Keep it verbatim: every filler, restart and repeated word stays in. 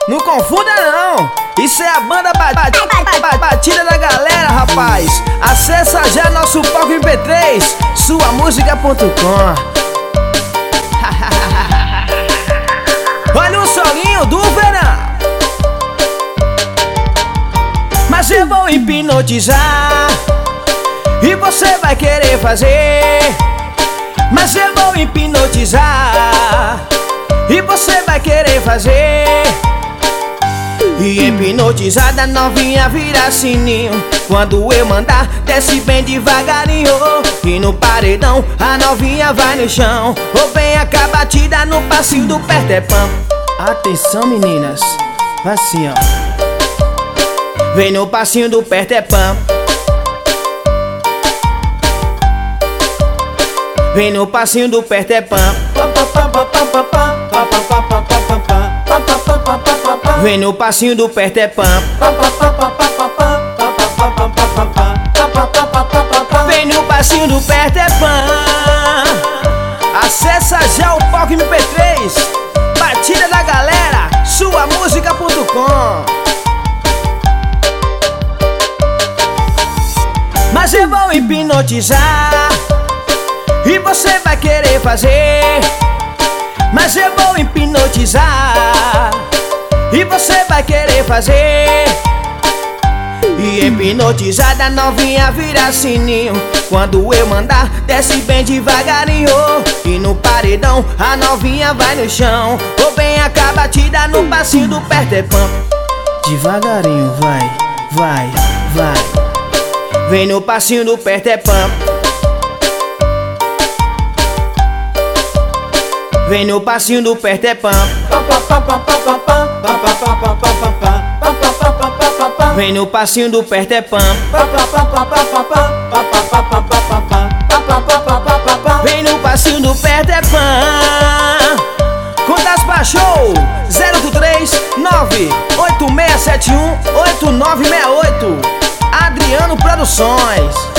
Não confunda não, isso é a banda ba ba ba batida da galera, rapaz. Acessa já nosso palco M P três, sua música ponto com. Olha o solinho do verão. Mas eu vou hipnotizar e você vai querer fazer. Mas eu vou hipnotizar e você vai querer fazer. E hipnotizada novinha vira sininho. Quando eu mandar, desce bem devagarinho. E no paredão, a novinha vai no chão. Ou vem a batida no passinho do pertepão. Atenção meninas, assim ó. Vem no passinho do pertepão. Vem no passinho do pertepão. Vem no passinho do pertepão. Vem no passinho do pertepão. Acessa já o palco M P três, batida da galera, sua música ponto com. Mas eu vou hipnotizar e você vai querer fazer. Mas eu vou hipnotizar e você vai querer fazer. E hipnotizada novinha vira sininho. Quando eu mandar, desce bem devagarinho. E no paredão, a novinha vai no chão. Ou bem a batida no passinho do pertepão. Devagarinho, vai, vai, vai. Vem no passinho do pertepão. Vem no passinho do pertepão. Vem no passinho do pertepão. Vem no passinho do pertepão. Contas baixou zero oito três nove oito seis sete um oito nove seis oito. Adriano Produções.